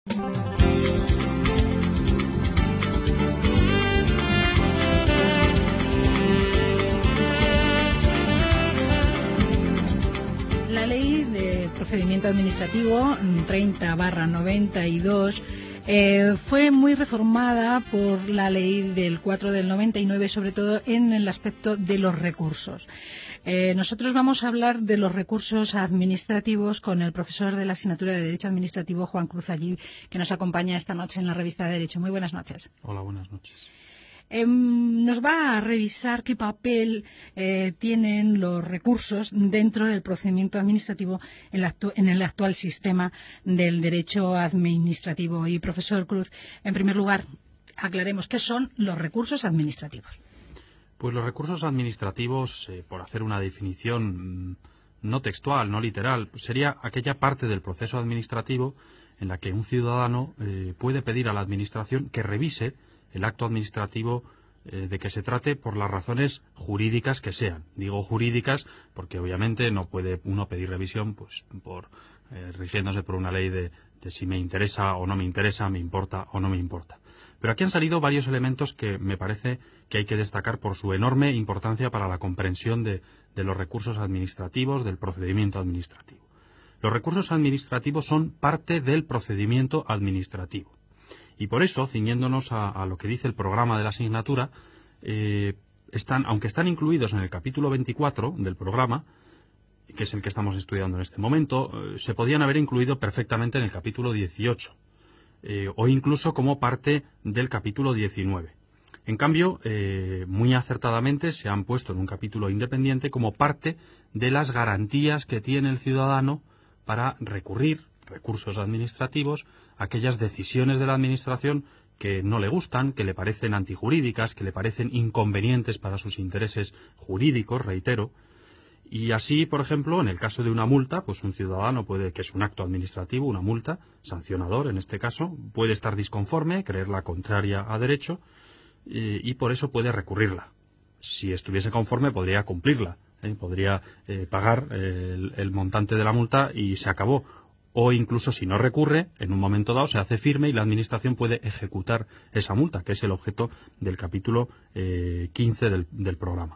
La ley de procedimiento administrativo 30/92 fue muy reformada por la ley del 4 del 99, sobre todo en el aspecto de los recursos. Nosotros vamos a hablar de los recursos administrativos con el profesor de la asignatura de Derecho Administrativo, Juan Cruz Allí, que nos acompaña esta noche en la revista de Derecho. Muy buenas noches. Hola, buenas noches. Nos va a revisar qué papel tienen los recursos dentro del procedimiento administrativo en el actual sistema del derecho administrativo. Y, profesor Cruz, en primer lugar, aclaremos qué son los recursos administrativos. Pues los recursos administrativos, por hacer una definición no textual, no literal, sería aquella parte del proceso administrativo en la que un ciudadano puede pedir a la Administración que revise el acto administrativo de que se trate por las razones jurídicas que sean. Digo jurídicas porque obviamente no puede uno pedir revisión pues por rigiéndose por una ley de si me interesa o no me interesa, me importa o no me importa. Pero aquí han salido varios elementos que me parece que hay que destacar por su enorme importancia para la comprensión de los recursos administrativos, del procedimiento administrativo. Los recursos administrativos son parte del procedimiento administrativo. Y por eso, ciñéndonos a lo que dice el programa de la asignatura, aunque están incluidos en el capítulo 24 del programa, que es el que estamos estudiando en este momento, se podían haber incluido perfectamente en el capítulo 18, o incluso como parte del capítulo 19. En cambio, muy acertadamente se han puesto en un capítulo independiente como parte de las garantías que tiene el ciudadano para recurrir recursos administrativos, aquellas decisiones de la Administración que no le gustan, que le parecen antijurídicas, que le parecen inconvenientes para sus intereses jurídicos, reitero. Y así, por ejemplo, en el caso de una multa, pues un ciudadano puede, que es un acto administrativo, una multa, sancionador en este caso, puede estar disconforme, creerla contraria a derecho, y por eso puede recurrirla. Si estuviese conforme, podría cumplirla, podría pagar el montante de la multa y se acabó. O incluso si no recurre, en un momento dado se hace firme y la Administración puede ejecutar esa multa, que es el objeto del capítulo 15 del programa.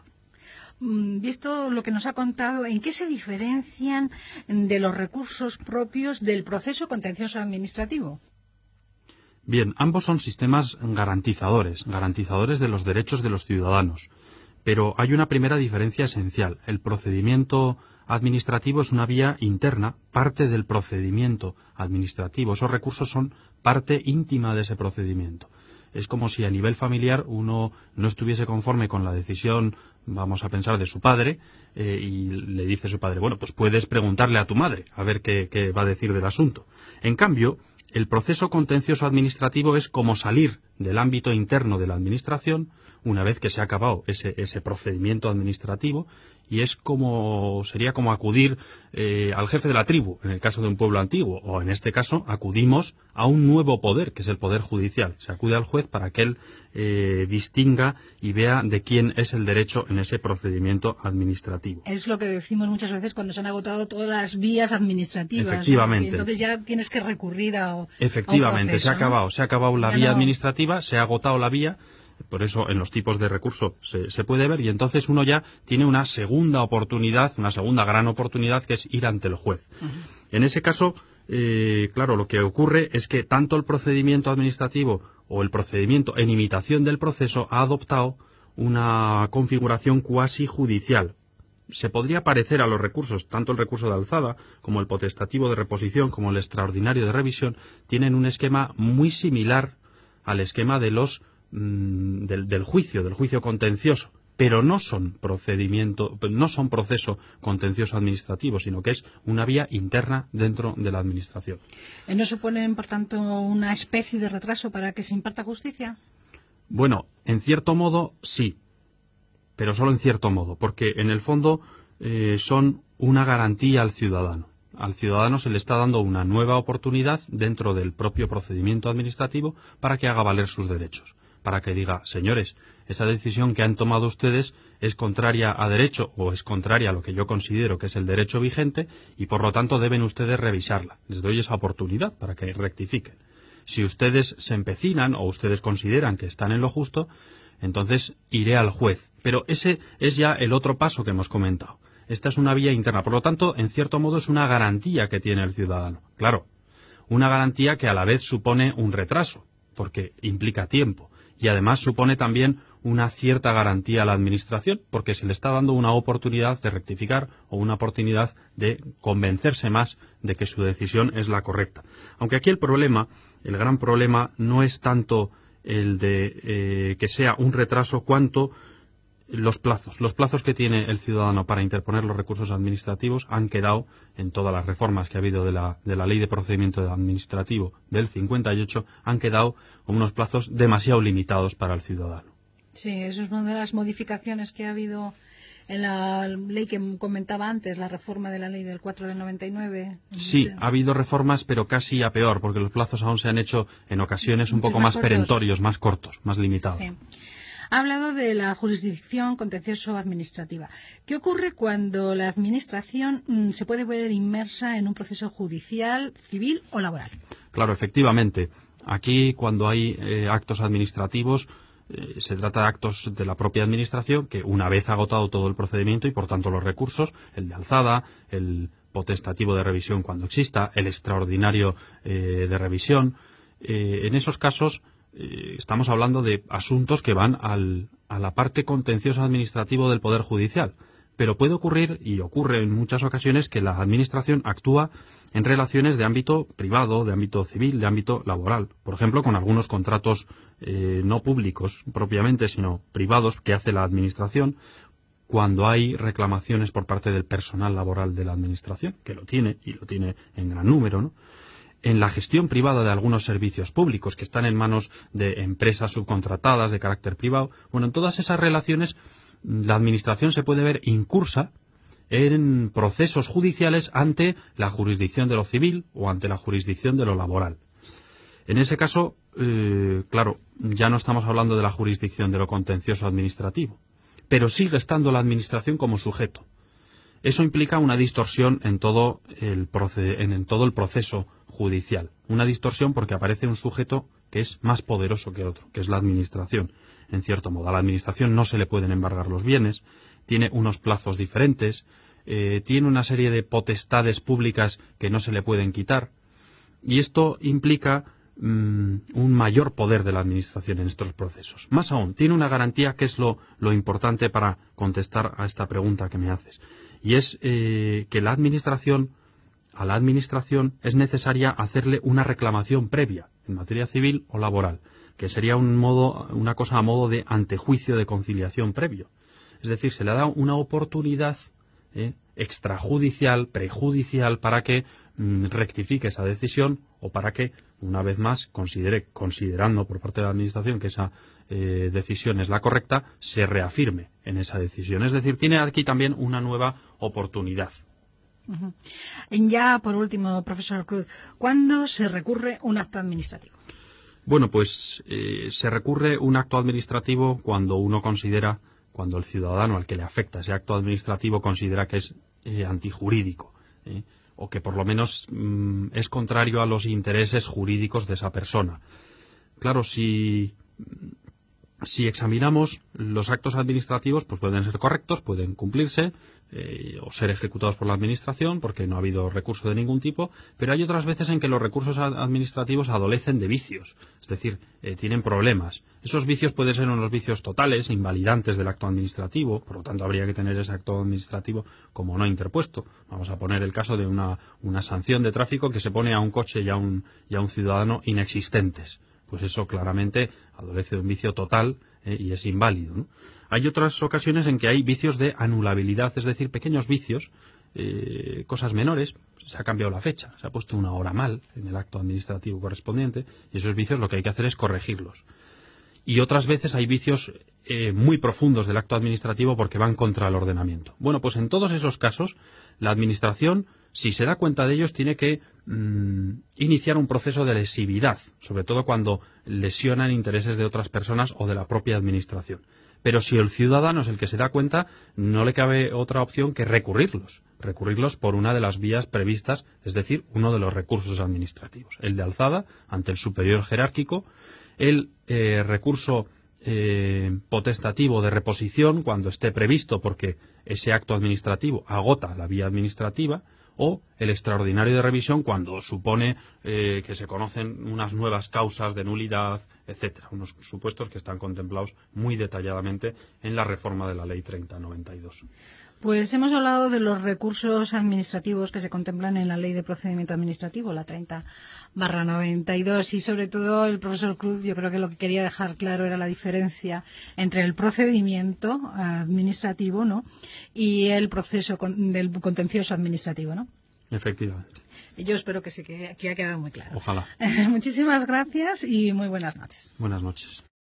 Visto lo que nos ha contado, ¿en qué se diferencian de los recursos propios del proceso contencioso administrativo? Bien, ambos son sistemas garantizadores de los derechos de los ciudadanos. Pero hay una primera diferencia esencial. El procedimiento administrativo es una vía interna, parte del procedimiento administrativo. Esos recursos son parte íntima de ese procedimiento. Es como si a nivel familiar uno no estuviese conforme con la decisión, vamos a pensar, de su padre, y le dice a su padre, bueno, pues puedes preguntarle a tu madre a ver qué va a decir del asunto. En cambio, el proceso contencioso administrativo es como salir del ámbito interno de la Administración una vez que se ha acabado ese procedimiento administrativo, y sería como acudir al jefe de la tribu, en el caso de un pueblo antiguo, o en este caso acudimos a un nuevo poder, que es el poder judicial. Se acude al juez para que él distinga y vea de quién es el derecho en ese procedimiento administrativo. Es lo que decimos muchas veces cuando se han agotado todas las vías administrativas. Efectivamente. Y entonces ya tienes que recurrir a Efectivamente, a un proceso, se ha acabado la ya vía no... administrativa, se ha agotado la vía. Por eso en los tipos de recurso se puede ver, y entonces uno ya tiene una segunda oportunidad, una segunda gran oportunidad, que es ir ante el juez. Uh-huh. En ese caso, claro, lo que ocurre es que tanto el procedimiento administrativo o el procedimiento en imitación del proceso ha adoptado una configuración cuasi judicial. Se podría parecer a los recursos, tanto el recurso de alzada como el potestativo de reposición como el extraordinario de revisión, tienen un esquema muy similar al esquema de los del juicio contencioso, pero no son proceso contencioso administrativo, sino que es una vía interna dentro de la Administración. ¿No suponen, por tanto, una especie de retraso para que se imparta justicia? Bueno, en cierto modo sí, pero solo en cierto modo, porque en el fondo son una garantía al ciudadano. Al ciudadano se le está dando una nueva oportunidad dentro del propio procedimiento administrativo para que haga valer sus derechos, para que diga, señores, esa decisión que han tomado ustedes es contraria a derecho o es contraria a lo que yo considero que es el derecho vigente y por lo tanto deben ustedes revisarla. Les doy esa oportunidad para que rectifiquen. Si ustedes se empecinan o ustedes consideran que están en lo justo, entonces iré al juez. Pero ese es ya el otro paso que hemos comentado. Esta es una vía interna. Por lo tanto, en cierto modo es una garantía que tiene el ciudadano. Claro, una garantía que a la vez supone un retraso, porque implica tiempo. Y además supone también una cierta garantía a la Administración, porque se le está dando una oportunidad de rectificar o una oportunidad de convencerse más de que su decisión es la correcta. Aunque aquí el gran problema, no es tanto el de que sea un retraso, cuanto los plazos que tiene el ciudadano para interponer los recursos administrativos han quedado, en todas las reformas que ha habido de la Ley de Procedimiento Administrativo del 58, han quedado con unos plazos demasiado limitados para el ciudadano. Sí, eso es una de las modificaciones que ha habido en la ley que comentaba antes, la reforma de la Ley del 4 del 99. Sí, ha habido reformas, pero casi a peor, porque los plazos aún se han hecho en ocasiones un poco más perentorios, más cortos, más limitados. Sí. Ha hablado de la jurisdicción contencioso-administrativa. ¿Qué ocurre cuando la Administración se puede ver inmersa en un proceso judicial, civil o laboral? Claro, efectivamente. Aquí, cuando hay actos administrativos, se trata de actos de la propia Administración que, una vez agotado todo el procedimiento y, por tanto, los recursos, el de alzada, el potestativo de revisión cuando exista, el extraordinario de revisión, en esos casos estamos hablando de asuntos que van a la parte contenciosa administrativo del Poder Judicial. Pero puede ocurrir, y ocurre en muchas ocasiones, que la Administración actúa en relaciones de ámbito privado, de ámbito civil, de ámbito laboral. Por ejemplo, con algunos contratos no públicos propiamente, sino privados que hace la Administración, cuando hay reclamaciones por parte del personal laboral de la Administración, que lo tiene, y lo tiene en gran número, ¿no? En la gestión privada de algunos servicios públicos que están en manos de empresas subcontratadas de carácter privado. Bueno, en todas esas relaciones la Administración se puede ver incursa en procesos judiciales ante la jurisdicción de lo civil o ante la jurisdicción de lo laboral. En ese caso, claro, ya no estamos hablando de la jurisdicción de lo contencioso administrativo, pero sigue estando la Administración como sujeto. Eso implica una distorsión en todo el proceso judicial. Una distorsión porque aparece un sujeto que es más poderoso que otro, que es la Administración, en cierto modo. A la Administración no se le pueden embargar los bienes, tiene unos plazos diferentes, tiene una serie de potestades públicas que no se le pueden quitar, y esto implica un mayor poder de la Administración en estos procesos. Más aún, tiene una garantía que es lo importante para contestar a esta pregunta que me haces, y es que a la Administración es necesaria hacerle una reclamación previa en materia civil o laboral, que sería una cosa a modo de antejuicio de conciliación previo. Es decir, se le da una oportunidad extrajudicial, prejudicial, para que rectifique esa decisión o para que, una vez más, considerando por parte de la Administración que esa decisión es la correcta, se reafirme en esa decisión. Es decir, tiene aquí también una nueva oportunidad. Uh-huh. Ya, por último, profesor Cruz, ¿cuándo se recurre un acto administrativo? Bueno, pues se recurre un acto administrativo cuando el ciudadano al que le afecta ese acto administrativo considera que es antijurídico, o que por lo menos es contrario a los intereses jurídicos de esa persona. Claro, si examinamos los actos administrativos, pues pueden ser correctos, pueden cumplirse o ser ejecutados por la Administración porque no ha habido recurso de ningún tipo, pero hay otras veces en que los recursos administrativos adolecen de vicios, es decir, tienen problemas. Esos vicios pueden ser unos vicios totales, invalidantes del acto administrativo, por lo tanto habría que tener ese acto administrativo como no interpuesto. Vamos a poner el caso de una sanción de tráfico que se pone a un coche y a un ciudadano inexistentes. Pues eso claramente adolece de un vicio total y es inválido, ¿no? Hay otras ocasiones en que hay vicios de anulabilidad, es decir, pequeños vicios, cosas menores. Se ha cambiado la fecha, se ha puesto una hora mal en el acto administrativo correspondiente, y esos vicios lo que hay que hacer es corregirlos. Y otras veces hay vicios muy profundos del acto administrativo porque van contra el ordenamiento. Bueno, pues en todos esos casos, la Administración, si se da cuenta de ellos, tiene que iniciar un proceso de lesividad, sobre todo cuando lesionan intereses de otras personas o de la propia Administración. Pero si el ciudadano es el que se da cuenta, no le cabe otra opción que recurrirlos por una de las vías previstas, es decir, uno de los recursos administrativos, el de alzada ante el superior jerárquico, el recurso potestativo de reposición cuando esté previsto porque ese acto administrativo agota la vía administrativa, o el extraordinario de revisión cuando supone que se conocen unas nuevas causas de nulidad, etcétera, unos supuestos que están contemplados muy detalladamente en la reforma de la Ley 30/92. Pues hemos hablado de los recursos administrativos que se contemplan en la Ley de Procedimiento Administrativo, la 30/92, y sobre todo el profesor Cruz, yo creo que lo que quería dejar claro era la diferencia entre el procedimiento administrativo, ¿no?, y el proceso del contencioso administrativo, ¿no? Efectivamente. Y yo espero que sí, que ha quedado muy claro. Ojalá. Muchísimas gracias y muy buenas noches. Buenas noches.